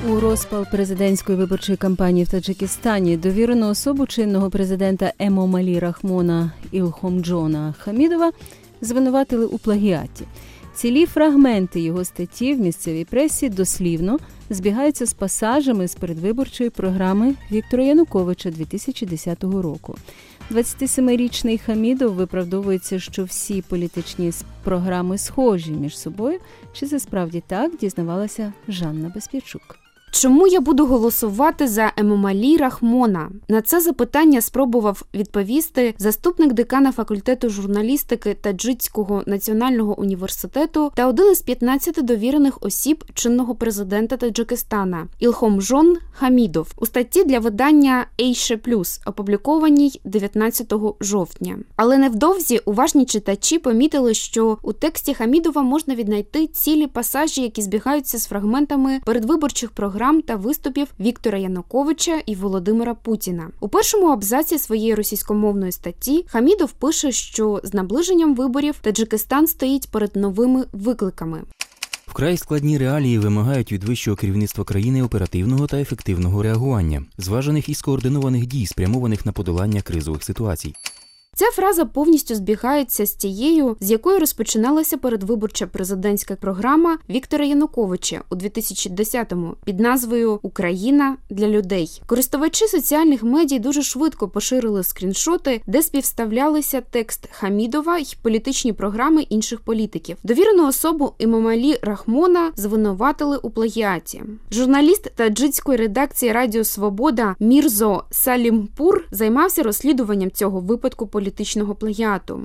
У розпал президентської виборчої кампанії в Таджикистані довірену особу чинного президента Емомалі Рахмона Ілхомджона Хамідова звинуватили у плагіаті. Цілі фрагменти його статті в місцевій пресі дослівно збігаються з пасажами з передвиборчої програми Віктора Януковича 2010 року. 27-річний Хамідов виправдовується, що всі політичні програми схожі між собою. Чи це справді так, дізнавалася Жанна Безпячук. Чому я буду голосувати за Емомалі Рахмона? На це запитання спробував відповісти заступник декана факультету журналістики Таджицького національного університету та один із 15 довірених осіб чинного президента Таджикистана Ілхомджон Хамідов у статті для видання Ейше+, опублікованій 19 жовтня. Але невдовзі уважні читачі помітили, що у тексті Хамідова можна віднайти цілі пасажі, які збігаються з фрагментами передвиборчих програм та виступів Віктора Януковича і Володимира Путіна. У першому абзаці своєї російськомовної статті Хамідов пише, що з наближенням виборів Таджикистан стоїть перед новими викликами. Вкрай складні реалії вимагають від вищого керівництва країни оперативного та ефективного реагування, зважених і скоординованих дій, спрямованих на подолання кризових ситуацій. Ця фраза повністю збігається з тією, з якої розпочиналася передвиборча президентська програма Віктора Януковича у 2010-му під назвою «Україна для людей». Користувачі соціальних медіа дуже швидко поширили скріншоти, де співставлялися текст Хамідова й політичні програми інших політиків. Довірену особу Емомалі Рахмона звинуватили у плагіаті. Журналіст таджицької редакції Радіо Свобода Мірзо Салімпур займався розслідуванням цього випадку політичного плагіату.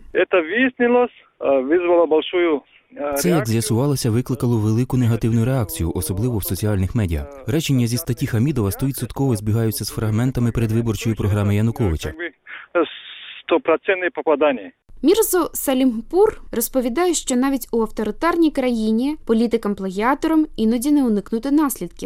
Це, як з'ясувалося, викликало велику негативну реакцію, особливо в соціальних медіа. Речення зі статті Хамідова 100% збігаються з фрагментами передвиборчої програми Януковича. 100% попадання. Мірзо Салімпур розповідає, що навіть у авторитарній країні політикам-плагіаторам іноді не уникнути наслідків.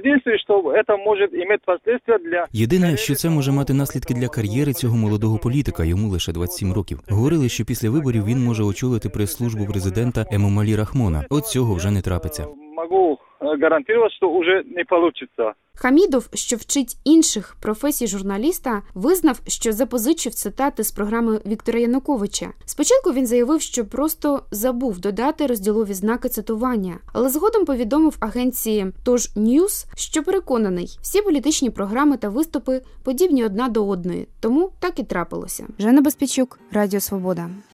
Єдине, що це може мати наслідки для кар'єри цього молодого політика, йому лише 27 років. Говорили, що після виборів він може очолити прес-службу президента Емомалі Рахмона. От цього вже не трапиться. Можу гарантувати, що вже не вийде. Хамідов, що вчить інших професій журналіста, визнав, що запозичив цитати з програми Віктора Януковича. Спочатку він заявив, що просто забув додати розділові знаки цитування, але згодом повідомив агенції «Тож Ньюс», що переконаний, всі політичні програми та виступи подібні одна до одної, тому так і трапилося. Жанна Безпячук, Радіо Свобода.